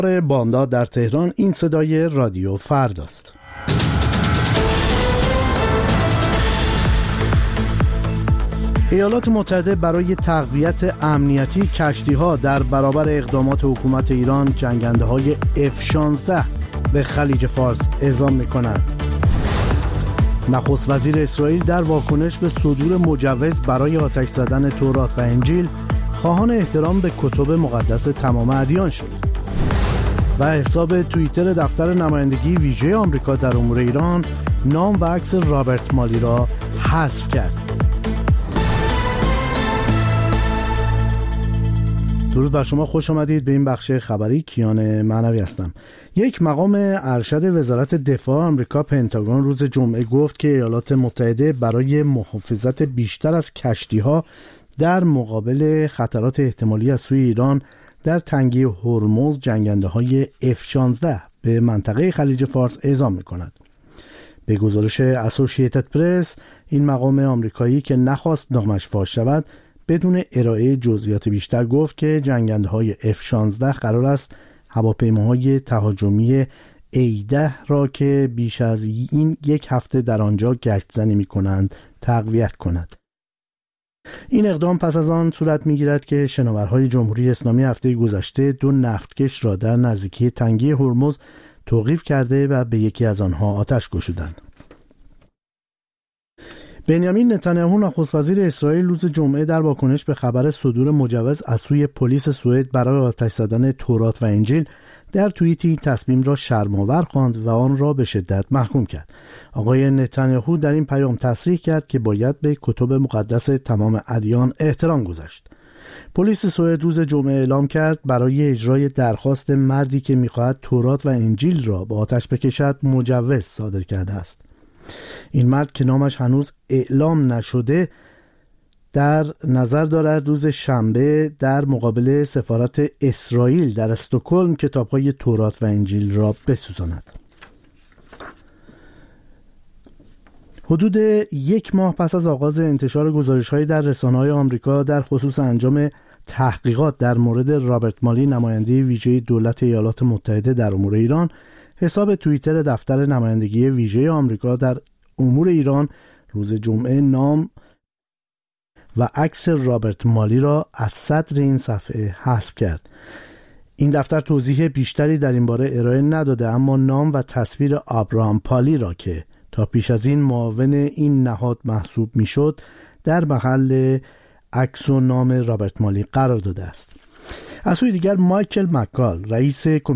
بامداد در تهران. این صدای رادیو فرداست. ایالات متحده برای تقویت امنیتی کشتی‌ها در برابر اقدامات حکومت ایران جنگنده‌های F-16 به خلیج فارس اعزام می‌کند. نخست وزیر اسرائیل در واکنش به صدور مجوز برای آتش زدن تورات و انجیل خواهان احترام به کتب مقدس تمام ادیان شد. و حساب توییتر دفتر نمایندگی ویژه آمریکا در امور ایران نام و عکس رابرت مالی را حذف کرد. درود بر شما، خوش آمدید به این بخش خبری. کیان معنوی هستم. یک مقام ارشد وزارت دفاع آمریکا پنتاگون روز جمعه گفت که ایالات متحده برای محافظت بیشتر از کشتی‌ها در مقابل خطرات احتمالی از سوی ایران در تنگه هرمز جنگنده‌های F-16 به منطقه خلیج فارس اعزام می‌کند. به گزارش اسوسییتد پرس، این مقام آمریکایی که نخواست نامش فاش شود بدون ارائه جزئیات بیشتر گفت که جنگنده‌های F-16 قرار است هواپیماهای تهاجمی A-10 را که بیش از این یک هفته در آنجا گشت‌زنی می‌کنند تقویت کند. این اقدام پس از آن صورت می‌گیرد که شناورهای جمهوری اسلامی هفته گذشته 2 نفتکش را در نزدیکی تنگه هرمز توقیف کرده و به یکی از آنها آتش گشودند. بنیامین نتانیاهو نخست وزیر اسرائیل روز جمعه در واکنش به خبر صدور مجوز از سوی پلیس سوئد برای آتش زدن تورات و انجیل در توییتی این تصمیم را شرم‌آور خواند و آن را به شدت محکوم کرد. آقای نتانیاهو در این پیام تصریح کرد که باید به کتب مقدس تمام ادیان احترام گذاشت. پلیس سوئد روز جمعه اعلام کرد برای اجرای درخواست مردی که می‌خواهد تورات و انجیل را به آتش بکشد مجوز صادر کرده است. این مرد که نامش هنوز اعلام نشده در نظر دارد روز شنبه در مقابل سفارت اسرائیل در استکهلم کتاب‌های تورات و انجیل را بسوزاند. حدود 1 ماه پس از آغاز انتشار گزارش‌های در رسانه‌های آمریکا در خصوص انجام تحقیقات در مورد رابرت مالی نماینده ویژه دولت ایالات متحده در امور ایران، حساب توییتر دفتر نمایندگی ویژه آمریکا در امور ایران روز جمعه نام و عکس رابرت مالی را از صدر این صفحه حذف کرد. این دفتر توضیح بیشتری در این باره ارائه نداده، اما نام و تصویر ابراهام پالی را که تا پیش از این معاون این نهاد محسوب میشد در محل عکس و نام رابرت مالی قرار داده است. از سوی دیگر مایکل مکال رئیس